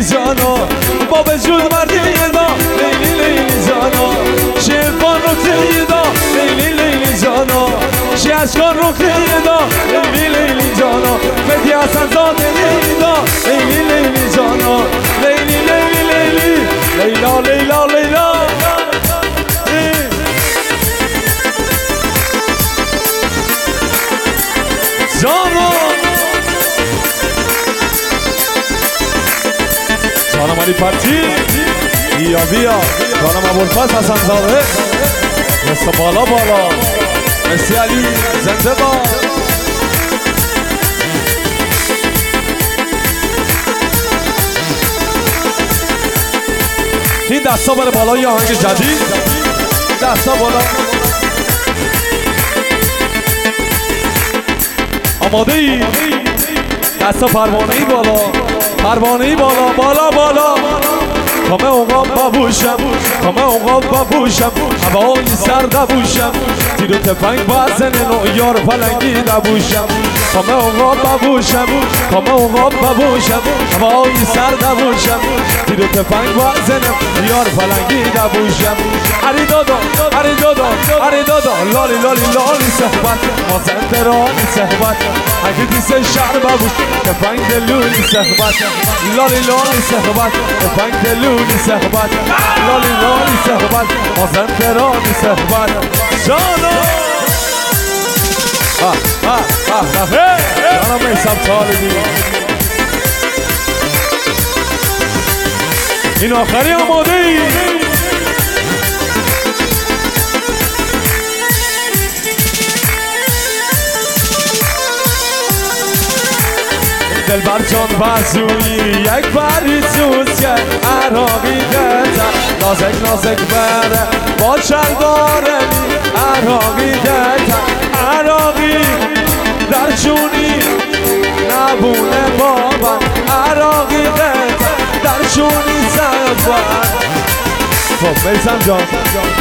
جانا با وجود مردی دا لیلی لیلی جانا شیفان رو دا لیلی لیلی جانا شی اشکان رو دا لیلی لیلی جانا فدی حسن زاده دا لیلی لیلی جانا لیلی لیلی لیلی لیلا لیلا لیلا جانا جانم علی پرتی بیا بیا جانم ابوالفضل حسن زاده دست بالا بالا مرسی علی زنده باد این دستا بره بالا یه آهنگ جدید دستا بالا آماده ای دستا پروانه ای بالا پروانه ای بالا بالا بالا همه اوقاب ببوشم همه اوقاب ببوشم هوای سرد بوشم تیر و تفنگ بزن و یار پلنگی دبوشم همه اوقاب ببوشم همه اوقاب ببوشم هوای سرد بوشم تیر و تفنگ بزن یار پلنگی دبوشم علی دادا علی دادا علی دادا لالی لالی لالی صحبت ما زندرانی صحبت اگه دیسه شهر ببوش تفنگ دلونی صحبت لالی لالی صحبت تفنگ دلونی صحبت لالی لالی صحبت ما زندرانی صحبت جانا جانا میسم طالبی این آخری آماده ای دل بر جان بازویی یک باری سوز که عراقی دتا نازک نازک بره با شلوارنی عراقی دتا عراقی در جونی نبونه بابا عراقی دتا در جونی سفر خب میسم جان